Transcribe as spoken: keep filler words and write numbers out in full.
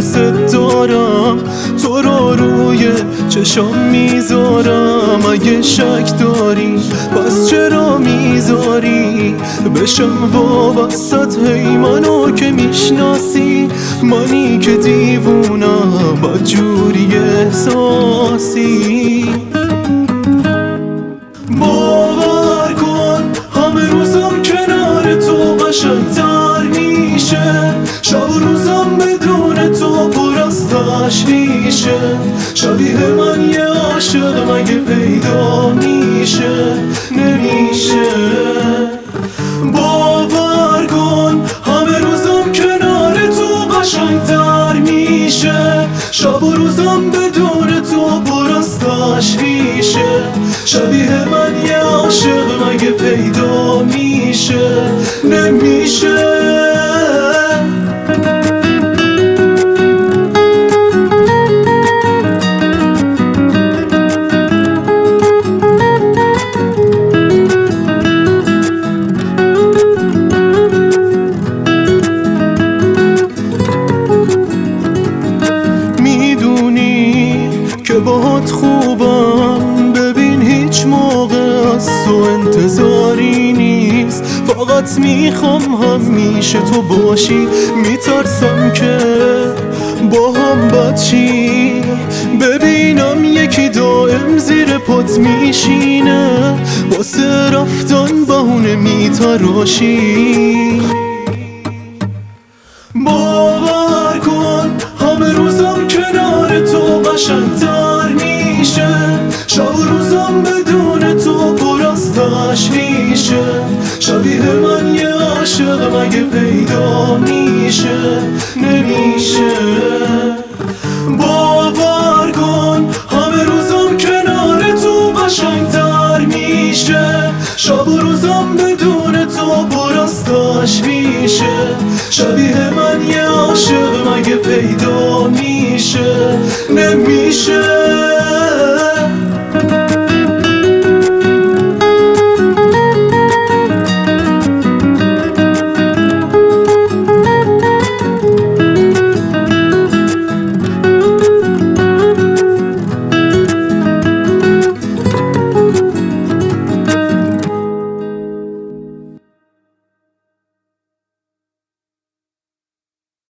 دوست دارم، تو رو روی چشام میذارم. اگه شک داری پس چرا میذاری بشم وابستت؟ هی منو که میشناسی، منی که دیوونم بدجوری احساسی. باور کن همه روزم کنار تو قشنگ‌تر میشه، شب و روزم بدون تو پر از تشویشه. شبیه من یه عاشق مگه پیدا میشه؟ نمیشه. باور کن همه روزم کنار تو قشنگ‌تر میشه، شب و روزم بدون تو پر از تشویشه. شبیه من یه عاشق مگه پیدا میشه؟ نمیشه. که باهات خوبم، ببین هیچ موقع از تو انتظاری نیست. فقط میخوام همیشه تو باشی، میترسم که با هم بد چی. ببینم یکی دائم زیر پات میشینه، واسه رفتن بهونه میتراشی. باور کن همه روزم کنار تو قشنگ‌تر میشه، شب و روزم بدون تو پر از تشویشه. شبیه من یه عاشق مگه پیدا میشه؟ نمیشه. باور کن همه روزم کنار تو قشنگ‌تر میشه، شب و روزم بدون تو پر از تشویشه. شبیه من یه عاشق مگه پیدا میشه؟ نمیشه.